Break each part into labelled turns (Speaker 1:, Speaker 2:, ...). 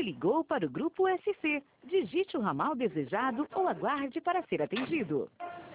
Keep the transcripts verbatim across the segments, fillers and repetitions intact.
Speaker 1: ligou para o Grupo S C. Digite o ramal desejado ou aguarde para ser atendido.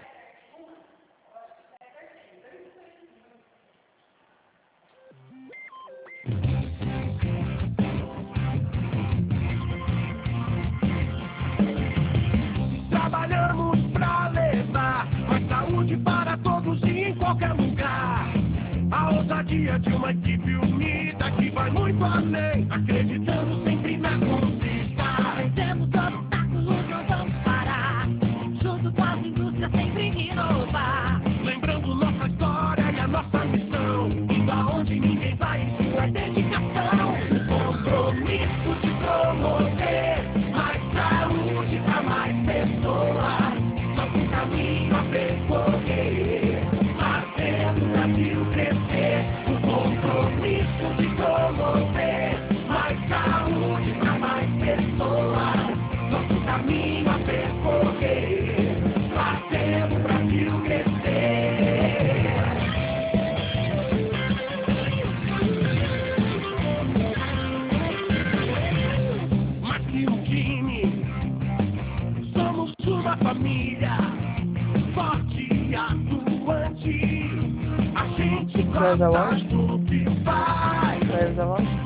Speaker 2: Trabalhamos pra levar mais saúde para todos e em qualquer lugar. A ousadia de uma equipe unida que vai muito além, acreditando sempre na conquista.
Speaker 3: Vencemos obstáculos, não vamos parar. Junto com as indústrias sempre inovar.
Speaker 2: Lembrando nossa história e a nossa missão, indo aonde ninguém vai em sua dedicação. O compromisso de promover mais saúde para mais pessoas. Nosso caminho a percorrer, fazendo o Brasil crescer. O compromisso de promover mais saúde para mais pessoas. Nosso caminho a percorrer, fazendo o Brasil crescer. Mais que um time, somos uma família forte e atuante. A gente gosta do que faz.